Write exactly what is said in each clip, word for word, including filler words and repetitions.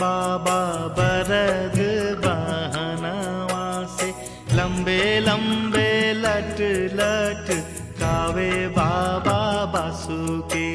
बाबा बरद वाहनवा से लंबे लंबे लट लट गावे बाबा बासुकी।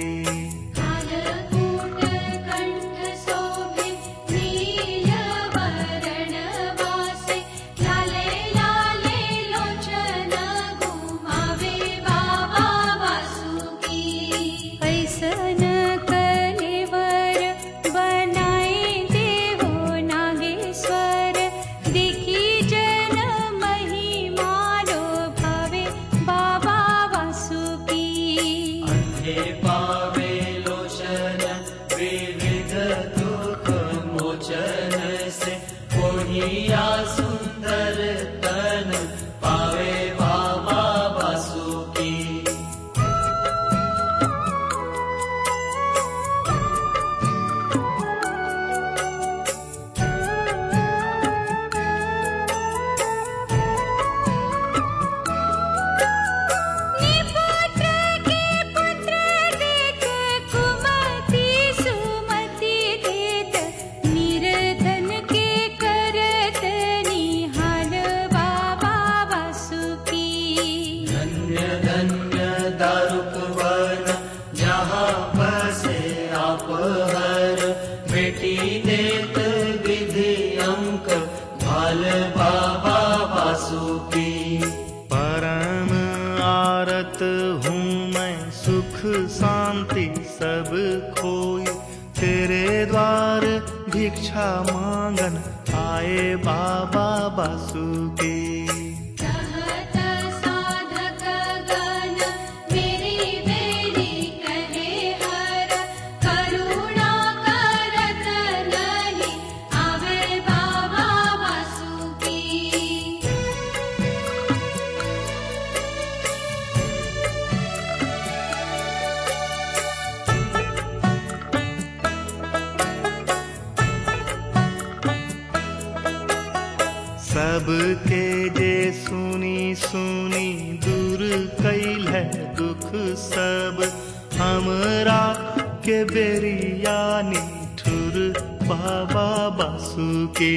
सुंदर तन पावे बाबा बासुकी। बेटी देत विधि अंक भाल बाबा बासुकी। परम आरत हूँ मैं सुख शांति सब खोई, तेरे द्वार भिक्षा मांगन आए बाबा बासुकी। सबके जे सुनी सुनी दूर कैल है दुख सब, हमरा के बेरिया निठुर बाबा बासुकी।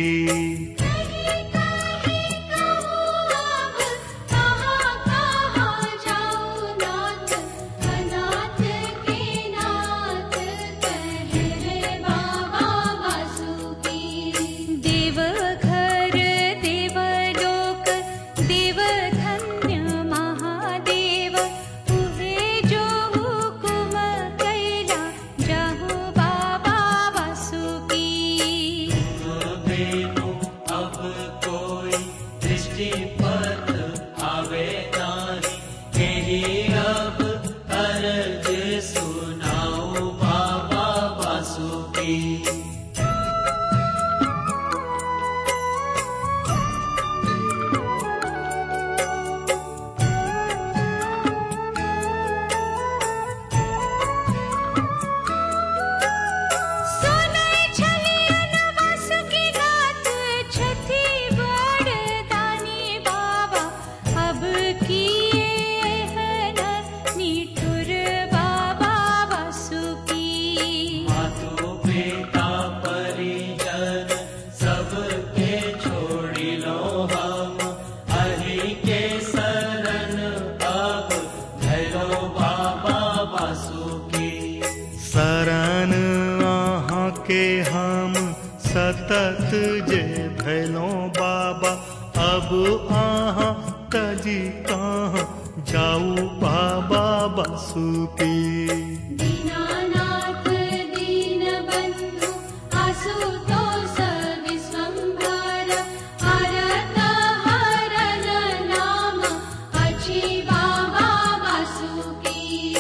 शरण आहाँ के हम सतत जे भैलो बाबा, अब आहाँ तजी कहाँ जाऊ बाबा बासुकी। दीनानाथ दीन बंधु आशुतोष विश्वंभर, हरत हरन नाम अच्छी बाबा बासुकी।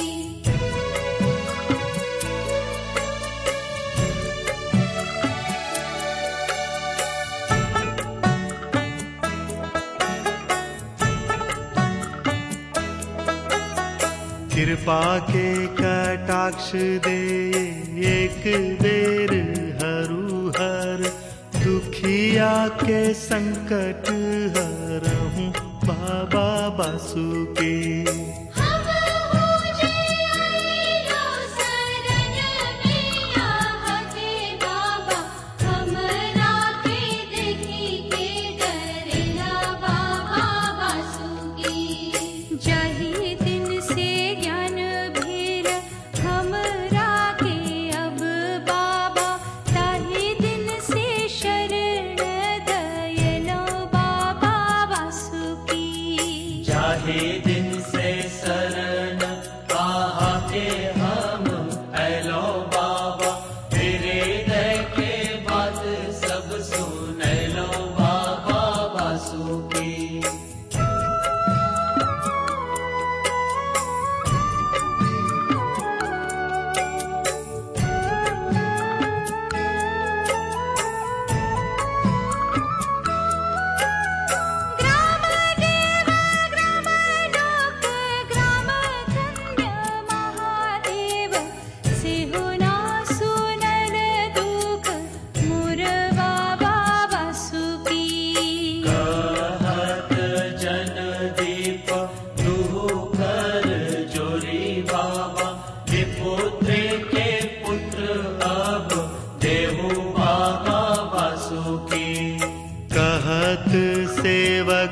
कृपा के कटाक्ष दे एक बेर हरु हर, दुखिया के संकट हरहूँ बाबा बासुकी। हम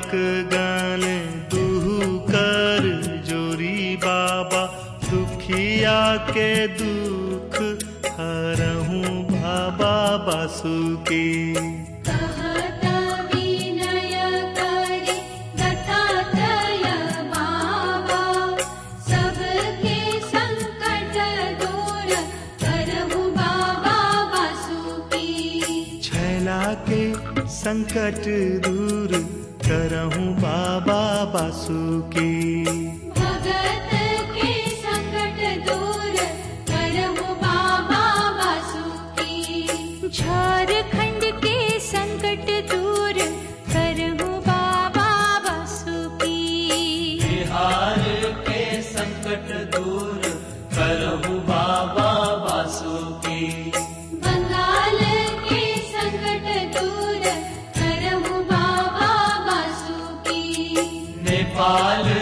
सेवक गण दुहु कर जोरी बाबा, दुखिया के दुख हरहूँ बाबा बासुकी। कहता विनय करे दत्तात्रेय बाबा, सबके संकट दूर करहु बाबा बासुकी। छैला के संकट दूर करहूँ बाबा बासुकी। भगत के संकट दूर करहु बाबा बासुकी। झारखंड के संकट दूर करहु बाबा बासुकी। बिहार के संकट दूर करहु बाबा बासुकी। बंगाल के संकट दूर करहु बाबा बासुकी। नेपाल